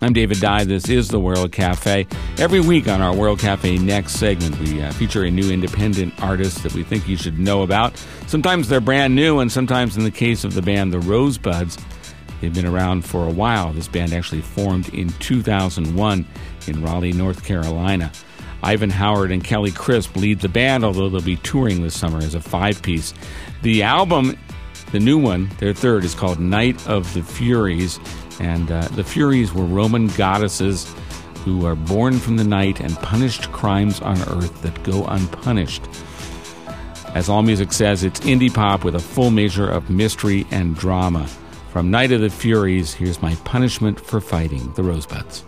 I'm David Dye. This is the World Cafe. Every week on our World Cafe Next segment, we feature a new independent artist that we think you should know about. Sometimes they're brand new, and sometimes in the case of the band The Rosebuds, they've been around for a while. This band actually formed in 2001 in Raleigh, North Carolina. Ivan Howard and Kelly Crisp lead the band, although they'll be touring this summer as a five-piece. The album, the new one, their third, is called Night of the Furies. And the Furies were Roman goddesses who are born from the night and punished crimes on earth that go unpunished. As AllMusic says, it's indie pop with a full measure of mystery and drama. From Night of the Furies, here's My Punishment for Fighting, The Rosebuds.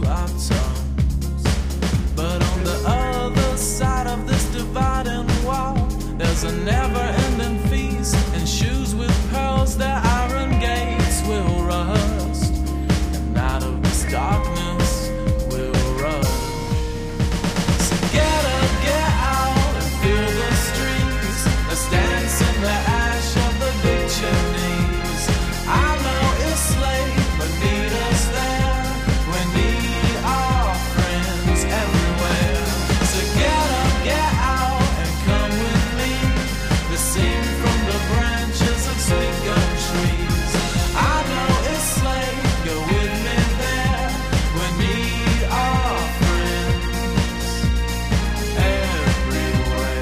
our tongues. But on the other side of this dividing wall, there's a never-ending feast, and shoes with pearls, their iron gates will rust, and out of this darkness we'll rush. So get up, get out, and feel the streets. Let's dance in the ash of the big chimneys. I know it's late, but meet us there. We need our friends everywhere. So get up, get out, and come with me. The sing from the branches of sweet gum trees. I know it's late, go with me there. We need our friends everywhere.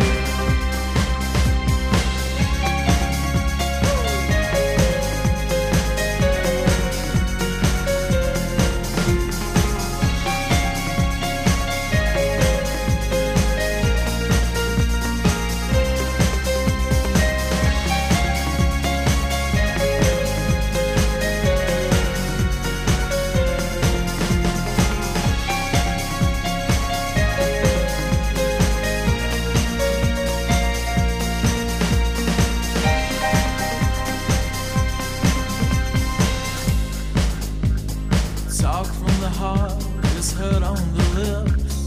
Talk from the heart is heard on the lips,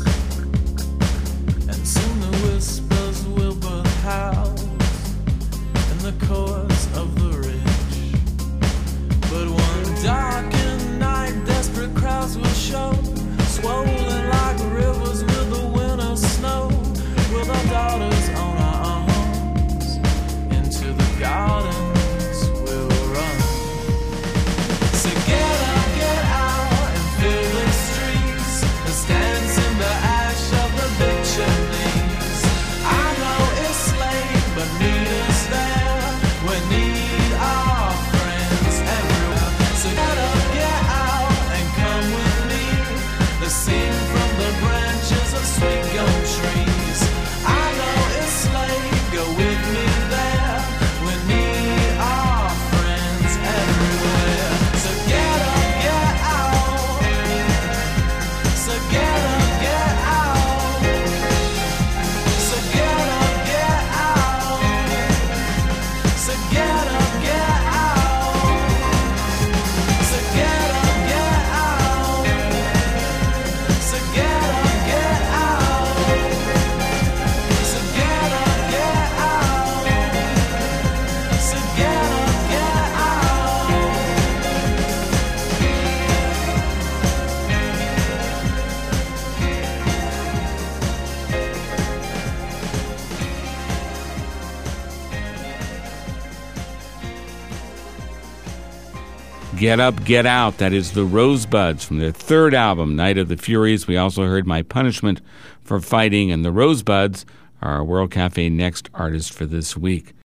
and soon the whispers will birth howls in the chords of the rich. But one darkened night, desperate crowds will show, swollen like rivers with the winter snow, with our daughters on our arms, into the gardens we'll run. So get up, get out, and fill the streets. Let's dance in the ash of the big chimneys. I know it's late, but meet us there. We need our friends everywhere. So get up, get out, and come with me. Let's sing from the branches of sweet gum trees. I know it's late, go with me there. We need our friends everywhere. So get up, get out. So get up, get out. So get up, get out. So get up, get out. So get up, get out. So get up, get out. So get up, get out. So get up, get Get Up, Get Out. That is the Rosebuds from their third album, Night of the Furies. We also heard My Punishment for Fighting, and the Rosebuds are our World Cafe Next artist for this week.